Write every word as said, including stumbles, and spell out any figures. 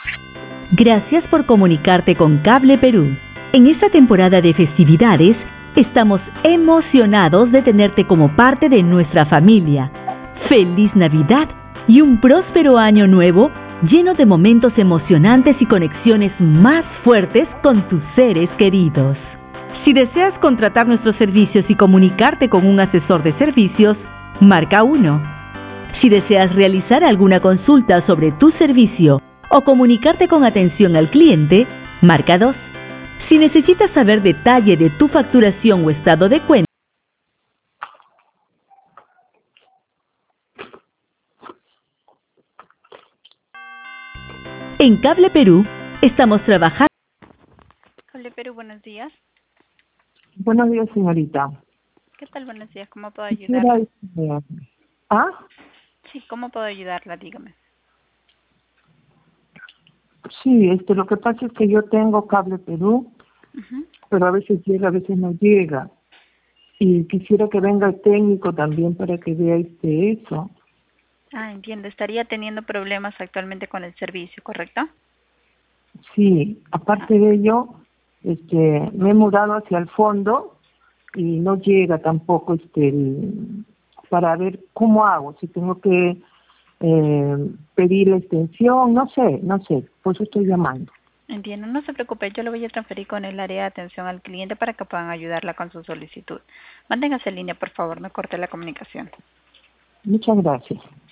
Gracias por comunicarte con Cable Perú. En esta temporada de festividades, estamos emocionados de tenerte como parte de nuestra familia. ¡Feliz Navidad y un próspero año nuevo lleno de momentos emocionantes y conexiones más fuertes con tus seres queridos! Si deseas contratar nuestros servicios y comunicarte con un asesor de servicios, marca uno. Si deseas realizar alguna consulta sobre tu servicio o comunicarte con atención al cliente, marca dos. Si necesitas saber detalle de tu facturación o estado de cuenta, en Cable Perú estamos trabajando. Cable Perú, buenos días. Buenos días, señorita. ¿Qué tal? Buenos días. ¿Cómo puedo Quisiera, ayudarla? este, ¿Ah? Sí, ¿cómo puedo ayudarla? Dígame. Sí, este, lo que pasa es que yo tengo Cable Perú, Ujú. pero a veces llega, a veces no llega. Y quisiera que venga el técnico también para que vea este eso. Ah, entiendo. Estaría teniendo problemas actualmente con el servicio, ¿correcto? Sí, Ah, aparte de ello, este, me he mudado hacia el fondo y no llega tampoco este el- para ver cómo hago, si tengo que eh, pedir la extensión, no sé, no sé, por eso estoy llamando. entiendo. No se preocupe. Yo lo voy a transferir con el área de atención al cliente para que puedan ayudarla con su solicitud. Manténgase en línea, por favor. No corte la comunicación. Muchas gracias.